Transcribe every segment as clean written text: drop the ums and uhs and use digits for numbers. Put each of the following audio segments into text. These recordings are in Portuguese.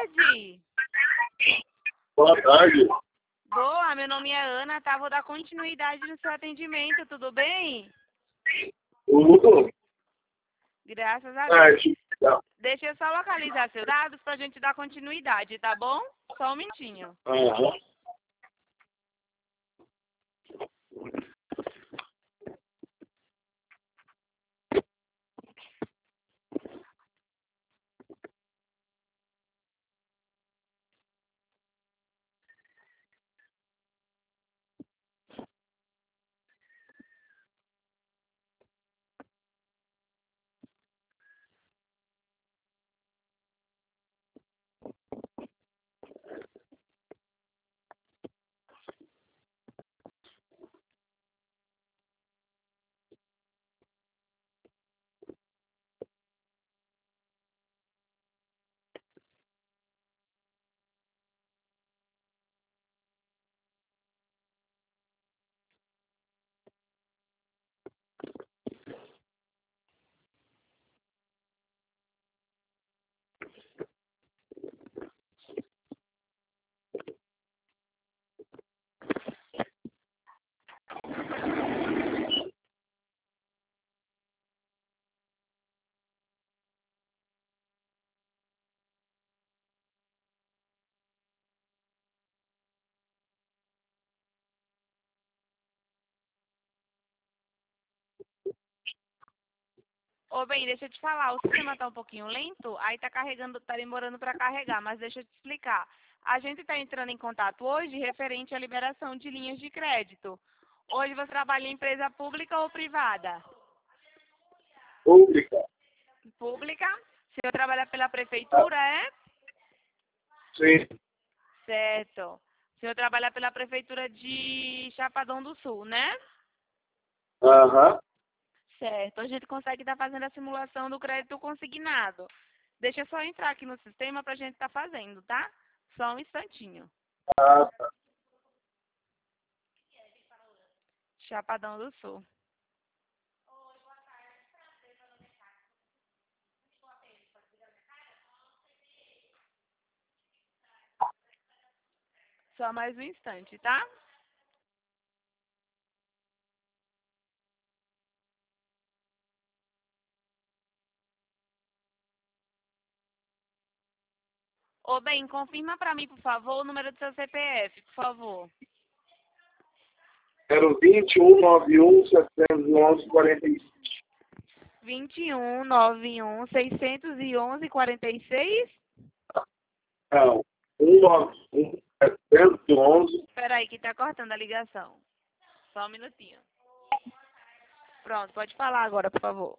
tarde. Boa tarde. Boa, meu nome é Ana, tá? Vou dar continuidade no seu atendimento, tudo bem? Tudo? Graças a Deus. Tarde. Deixa eu só localizar seus dados pra gente dar continuidade, tá bom? Só um minutinho. Aham. Ô, bem, deixa eu te falar, o sistema tá um pouquinho lento, aí tá carregando, tá demorando para carregar, mas deixa eu te explicar. A gente tá entrando em contato hoje referente à liberação de linhas de crédito. Hoje você trabalha em empresa pública ou privada? Pública? Pública. Se eu trabalhar pela prefeitura, é? Sim. Certo. Se eu trabalhar pela prefeitura de Chapadão do Sul, né? Aham. Certo. A gente consegue estar fazendo a simulação do crédito consignado. Deixa eu só entrar aqui no sistema pra gente estar fazendo, tá? Só um instantinho. Ah, tá. Chapadão do Sul. Só mais um instante, tá? Ô, bem, confirma pra mim, por favor, o número do seu CPF, por favor. 02191-711-46. 2191-611-46. Não. 191-711. Espera aí que tá cortando a ligação. Só um minutinho. Pronto, pode falar agora, por favor.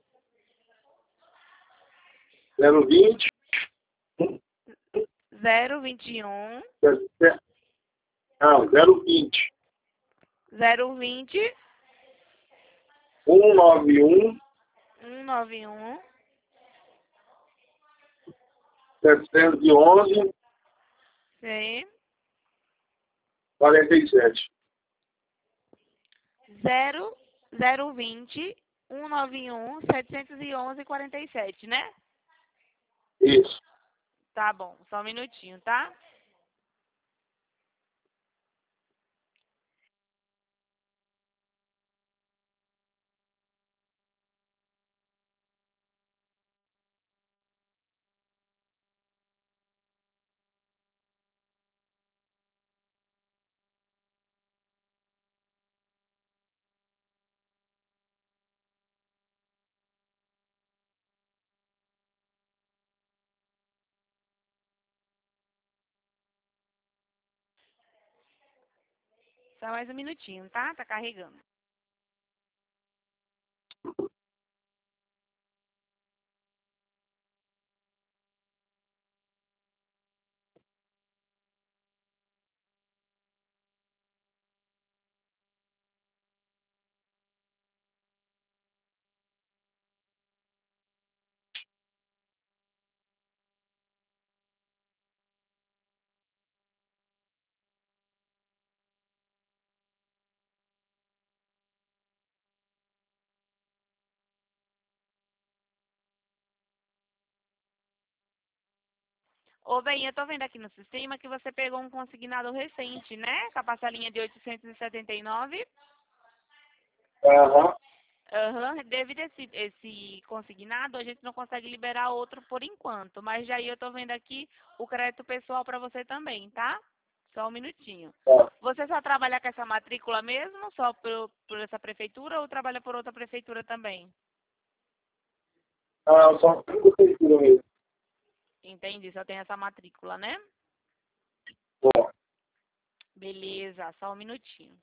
020. 021 Não, 020. 020 191 191 711 sim, 47. 020 191 711 47, né? Isso. Tá bom, só um minutinho, tá? Só mais um minutinho, tá? Tá carregando. Ô, bem, eu tô vendo aqui no sistema que você pegou um consignado recente, né? Com a parcelinha de 879. Aham. Aham, devido a esse consignado, a gente não consegue liberar outro por enquanto. Mas já aí eu tô vendo aqui o crédito pessoal para você também, tá? Só um minutinho. Tá. Você só trabalha com essa matrícula mesmo, só por essa prefeitura, ou trabalha por outra prefeitura também? Ah, só tem prefeitura mesmo. Entendi, só tem essa matrícula, né? Ó, Beleza, só um minutinho.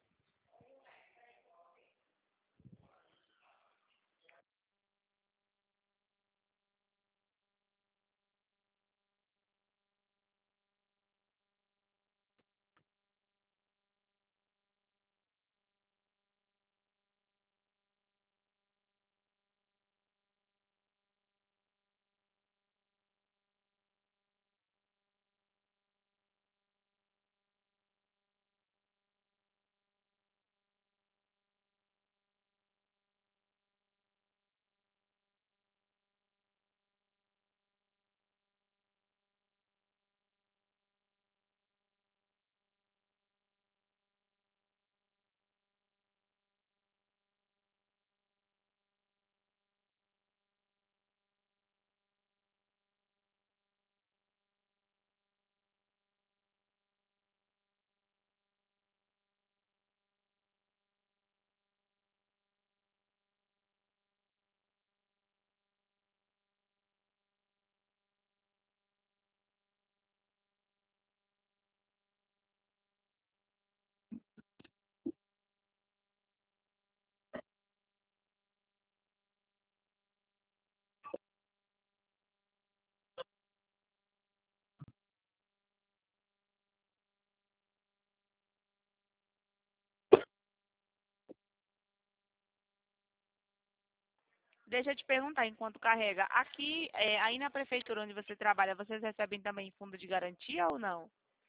Deixa eu te perguntar enquanto carrega. Aqui, aí na prefeitura onde você trabalha, vocês recebem também fundo de garantia ou não?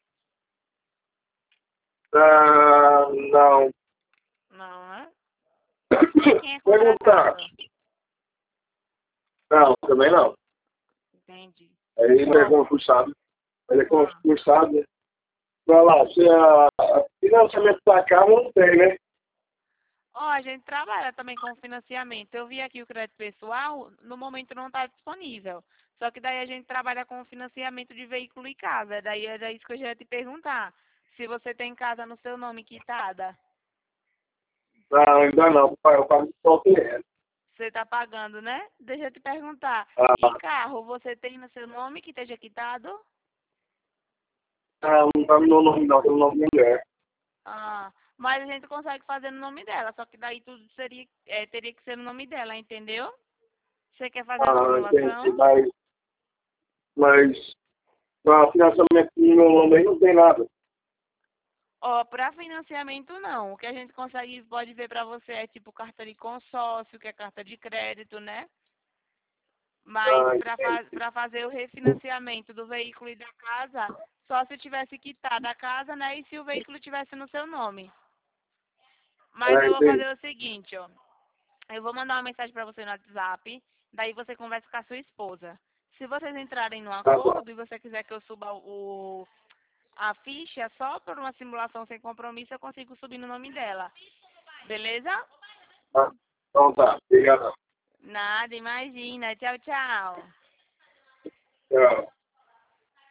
ah, não. Não, né? Nem quem é Perguntar. contratado. Não, também não. Entendi. Ele é Bom, concursado. Ele é ah, concursado, né? Vai lá, se a financiamento da casa não tem, né? ó, a gente trabalha também com financiamento. Eu vi aqui o crédito pessoal, no momento não está disponível. Só que daí a gente trabalha com financiamento de veículo e casa. Daí era isso que eu já ia te perguntar. Se você tem casa no seu nome quitada, Não, ainda não. Pai, eu pago só o cliente. você está pagando, né? Deixa eu te perguntar. E Ah, carro, você tem no seu nome que esteja quitado? não tá no meu nome, não. Tá no nome da mulher. Ah, mas a gente consegue fazer no nome dela, só que daí tudo seria, teria que ser no nome dela, entendeu? Você quer fazer a Ah, entendi. simulação? Mas financiamento no meu nome aí não tem nada. Ó, para financiamento não. O que a gente consegue, pode ver para você é tipo carta de consórcio, que é carta de crédito, né? Mas Ah, para fazer o refinanciamento do veículo e da casa, só se tivesse quitado a casa, né? E se o veículo tivesse no seu nome. Mas eu vou entendi. fazer o seguinte, ó. Eu vou mandar uma mensagem para você no WhatsApp, daí você conversa com a sua esposa. Se vocês entrarem no Tá bom. acordo e você quiser que eu suba a ficha, só por uma simulação sem compromisso, eu consigo subir no nome dela. Beleza? Tá. Então tá. Obrigado. Nada, imagina. Tchau, tchau. Tchau.